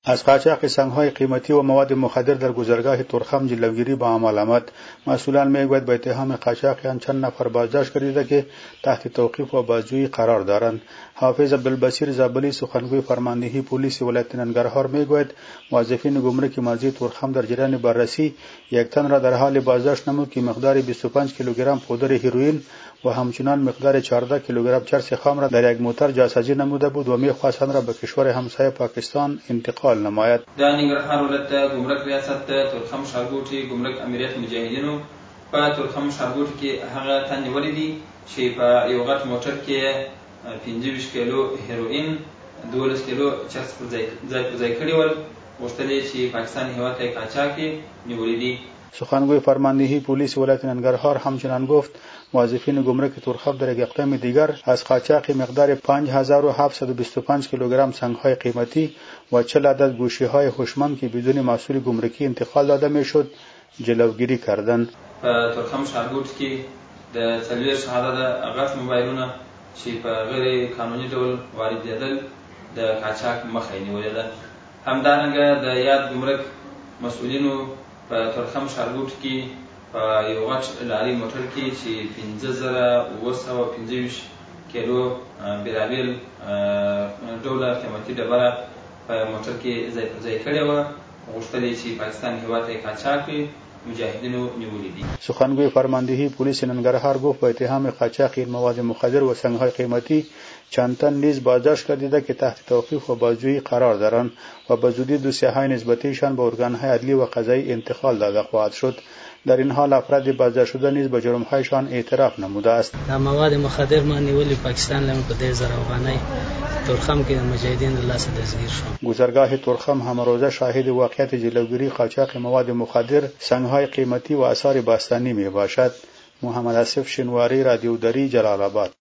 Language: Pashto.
از قاچاق سنگ‌های قیمتی و مواد مخدر در گذرگاه تورخم جلوگیری با عام علامت، مسئولان میگوید به اتهام قاچاق آن چند نفر بازداشت گردیده که تحت توقیف و بازجویی قرار دارند. حافظ عبدالبصیر زابلی، سخنگوی فرماندهی پلیس ولایت ننگرهار، میگوید موظفین گمرک مرزی تورخم در جریان بررسی یک تن را در حال بازداشت نمود که مقدار 25 کیلوگرم پودر هیروئین و همچنان مقدار 14 کیلوگرم چرس خام را در یک موتر جاسازی نموده بود و می‌خواست آن را به کشور همسایه پاکستان انتقال نماید. در ننګرهار ولایت ګمرک ریاست تورخم ښارګوټي ګمرک امریت مجاهدینو په تورخم ښارګوټي کې هغه تن نیولي دي چې په یو غټ موټر کې 25 کیلو هیروئین 12 کیلو چرس پر ځای کړي ول. غوښتل یې چې پاکستان هېواد ته یې قاچاق نیولي دي. سخنگوی فرماندهی پلیس ولایت ننگرهار همچنان گفت موظفین گمرک تورخم در یک اقدام دیگر از قاچاق مقدار 5725 کیلوگرم سنگ‌های قیمتی و 40 عدد گوشی‌های هوشمند که بدون محصول گمرکی انتقال داده میشد جلوگیری کردند. په تورخم ښارګوټي کې د 40 عدد غټ موبایلونه چې په غیر قانوني ډول واردېدل د قاچاق مخه یې نیولې ده. همدارنګه د یاد ګمرک مسؤلینو په تورخم ښارګوټي کې په یو غټ لاري موټر کې چې 15725 کیلو بیلابیل ډوله قیمتي ډبره په موټر کې ځای پر ځای کړې وه. غوښتل یې چې پاکستان هېواد ته یې قاچاق کړي. مجاهدینو نیولي دي. سخنگوی فرماندهی پلیس ننگرهار گفت به اتهام قاچاق این مواد مخدر و سنگ‌های قیمتی چند تن نیز بازداشت گردیده که تحت توقیف و بازجویی قرار دارند و به زودی دوسیه‌های نسبتیشان به ارگان‌های عدلی و قضایی انتقال داده خواهد شد. در این حال افراد بازداشت شده نیز به جرم‌هایشان اعتراف نموده است. دا مواد مخدر ما نیولي پاکستان لمه په 10,000 افغانۍ تورخم کې مجاهدین له لاسه دستگیر شو. گذرگاه تورخم هم روزه شاهد واقعیت جلوگیری قاچاق مواد مخدر، سنگ‌های قیمتی و آثار باستانی می باشد. محمد آصف شنواری، رادیو دری، جلال آباد.